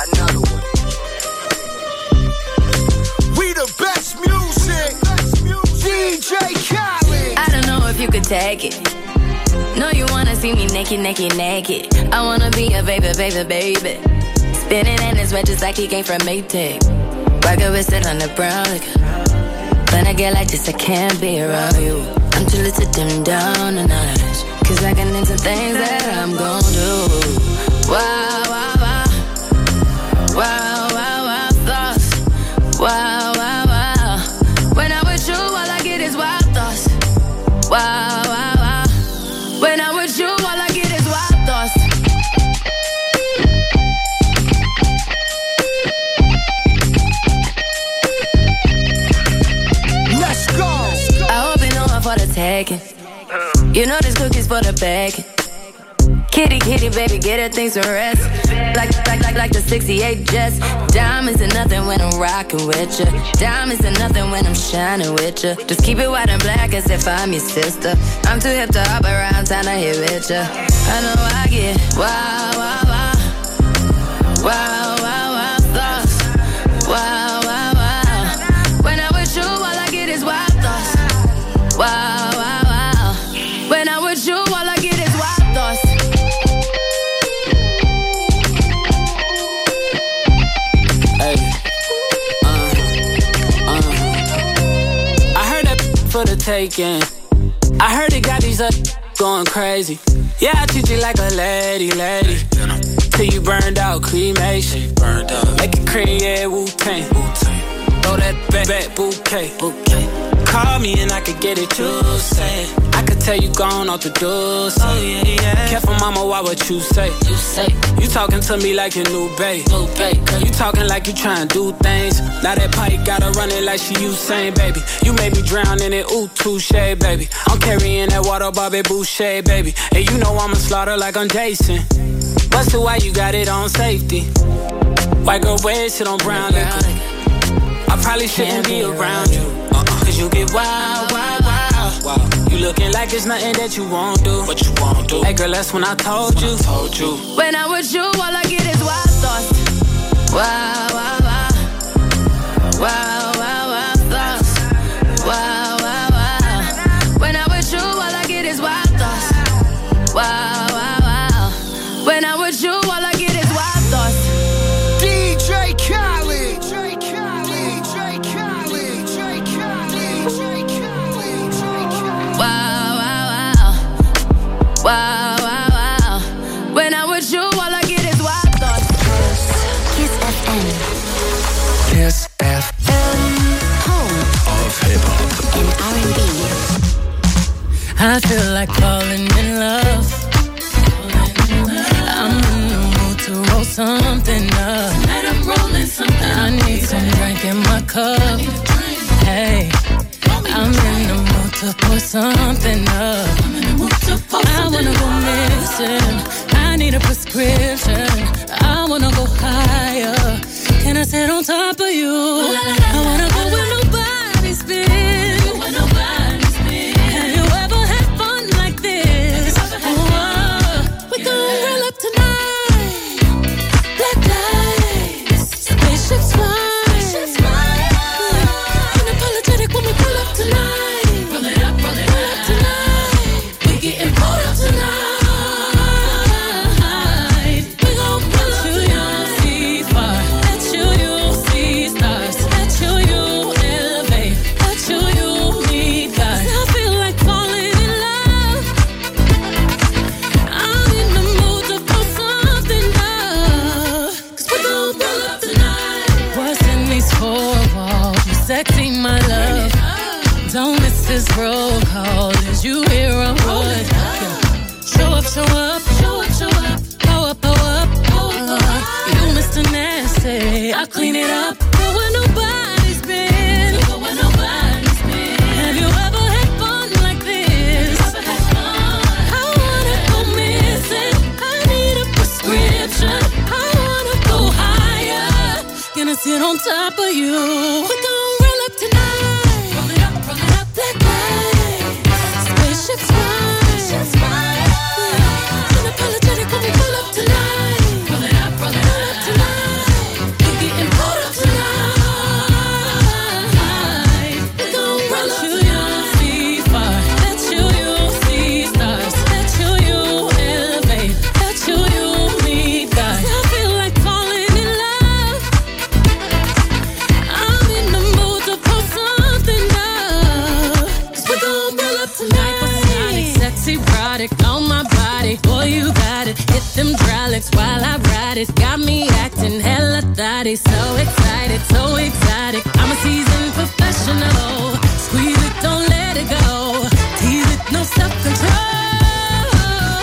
We the best music. DJ Khaled. I don't know if you could take it. No, you wanna see me naked. I wanna be a baby. Spinning in his red just like he came from Maytag. Rocket with it on the brown liquor. When I get like this, I can't be around you. I'm too little to dim down a notch. Cause I can into things that I'm gon' do. Wow, wow, wow. Wow, wow, wow, thoughts. Wow, wow, wow. When I'm with you, all I get is wild thoughts. Wow, wow, wow. When I'm with you, all I get is wild thoughts. Let's go. I hope you know I'm for the taking. You know this cookie's for the bag. Kitty, kitty, baby, get her things to rest. Like the 68 Jets. Diamonds are nothing when I'm rocking with ya. Diamonds are nothing when I'm shining with ya. Just keep it white and black as if I'm your sister. I'm too hip to hop around, time to hit with ya. I know I get wow, wow, wow. Wow, wow, wow, thoughts. Wow, wow, wow. When I'm with you, all I get is wild thoughts. Wow, wow, wow. When I'm with you, all I get is wild thoughts. I heard that for the taking. I heard it got these going crazy. Yeah, I treat you like a lady. Till you burned out, cremation. Make it cream, yeah, Wu-Tang. Throw that back bouquet. Call me and I could get it, you say. I could tell you gone off the door. Oh, yeah. Careful, mama, why what you say? You talking to me like your new babe. You talking like you trying to do things. Now that pipe gotta run it like she Usain, baby. You made me drown in it, ooh, touche, baby. I'm carrying that water, Bobby Boucher, baby. And you know I'ma slaughter like I'm Jason. Busted, why you got it on safety? White girl wear shit on brown liquor. I probably shouldn't be around you. Cause you get wild, wild, wild. You looking like it's nothing that you won't do. What you won't do? Hey girl, that's when I told you. When I'm with you, all I get is wild thoughts. Wow, wow, wow. Wow, wow, wow, thoughts. Wow, wow, wow. When I'm with you, all I get is wild thoughts. Wow, wow, wow. When I'm with you, all I get is wild thoughts. DJ Khaled. Wow, wow, wow. Wow, wow, wow. When I'm with you, all I get is wild thoughts. Kiss FM. Kiss FM. Home Of hip-hop and R&B. I feel like falling in love. I'm in the mood to roll something up. Tonight I'm rolling something. I need some drink in my cup. Hey, I'm in the mood to pour something up. I wanna go missing. I need a prescription. I wanna go higher. Can I sit on top of you? I wanna go where nobody's been. Have you ever had fun like this? We gon' roll up tonight. Black lights, spaceships fly. Unapologetic when we pull up tonight. Roll it up tonight. We getting pulled up tonight. We gon' pull up tonight. See far, let you see stars, let you elevate, let you meet God. I feel like falling in love. I'm in the mood to pull something up. 'Cause we gon' pull up tonight. What's in these four walls? You sexy, my love. Don't miss this roll call. Did you hear a word? Show up, show up, show up, show up. Pow up, pow up, pow up. You Mr. Nasty, I clean it up. Go where nobody's been. Have you ever had fun like this? I wanna go missing. I need a prescription. I wanna go higher. Gonna sit on top of you. We gon' roll up tonight. Roll it up, black lights. Spaceships fly. Unapologetic when we pull up tonight. Roll it up tonight. We getting pulled up tonight. We gon' roll up tonight. See far, let you see stars, let you elevate, let you meet God. I feel like falling in love. I'm in the mood to pull something up. 'Cause we gon' roll up tonight. Sexy product on my body. Boy, you got it. Hit them hydraulics while I ride it. Got me acting hella thotty. So excited, so exotic. I'm a seasoned professional. Squeeze it, don't let it go. Tease it, no self-control.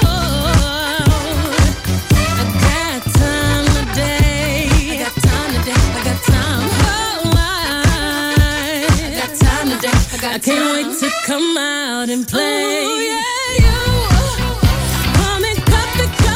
I got time today. I got time today. I got time. Oh, I got time today. I can't wait to come out and play. Ooh, yeah, you. Come and cut the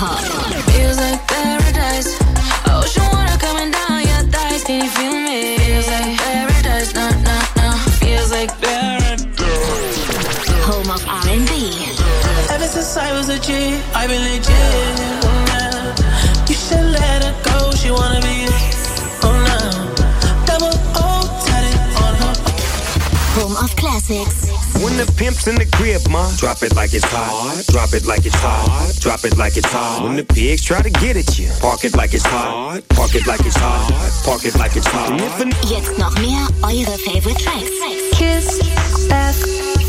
Feels like paradise. Ocean water coming down your thighs. Can you feel me? Feels like paradise. No, no, no. Feels like paradise. Home of R&B. Ever since I was a G, I've been legit. Yeah. You should let her go. She wanna be. Oh no. Double O tatted on her. Home of classics. When the pimp's in the crib, ma, drop it like it's hot. Drop it like it's hot. Drop it like it's hot. When the pigs try to get at you, park it like it's hot. Park it like it's hot. Park it like it's hot. Jetzt noch mehr eure favorite tracks. Kiss, F.